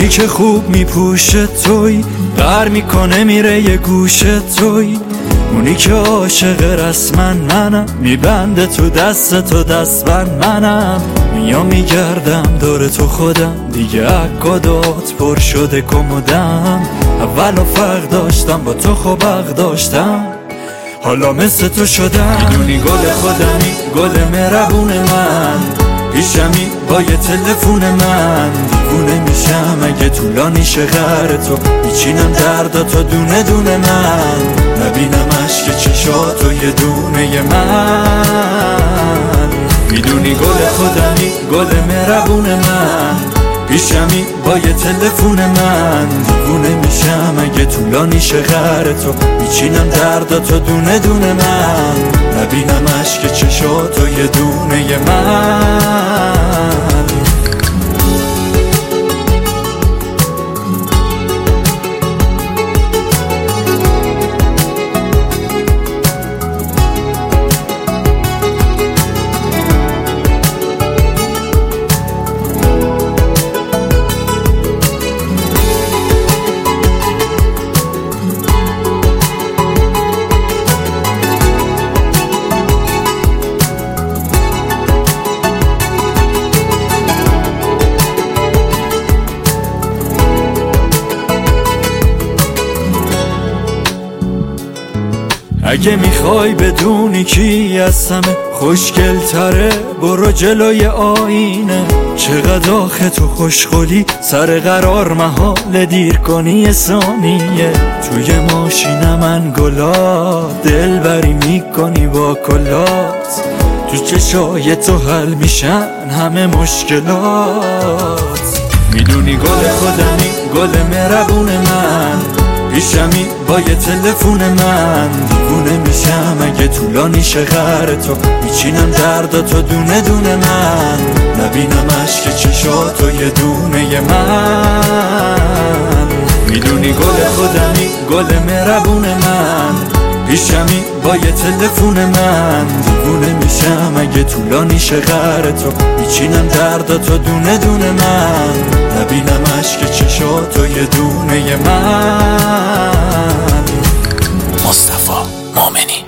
اونی که خوب میپوشه توی، غر میکنه میره یه گوشه توی، اونی که عاشق رسما منم، میبنده تو دست تو دستبند منم، میام میگردم دور تو خودم، دیگه عکادات پر شده کمودم، اولو فرق داشتم با تو خوب حق داشتم، حالا مثل تو شدم. میدونی گل خودمی، گل مهربون من، پیشمی با یه تلفون من، دیوونه میشم اگه طولانی شه غر تو، میچینم درداتو دونه دونه من، نبینم عشق چشاتو یه دونه من. میدونی گل خودمی، گل مهربون من، پیشمی با یه تلفون من، دیوونه میشم اگه طولانی شه غر تو، میچینم درداتو دونه دونه من، نبینم عشق چشاتو یه دونه من. اگه میخوای بدونی کی از همه خوشگل تره، برو جلوی آینه، چقدر آخه تو خوشخولی، سر قرار محال دیر کنی یه ثانیه، توی ماشین من گلا، دلبری میکنی با کلات، تو چشای تو حل میشن همه مشکلات. میدونی گل خودمی، گل مهربون من، پیشمی با یه تلفون من، دیوونه میشم اگه طولانی شه غر تو، میچینم درداتو دونه دونه من، نبینم عشق چشاتو یه دونه من. میدونی گل خودمی، گل مهربون من، پیشمی با یه تلفون من، دیوونه میشم اگه طولانی شه غر تو، میچینم درداتو دونه دونه من، نبینم عشق چشاتو یه دونه من. مصطفی مومنی.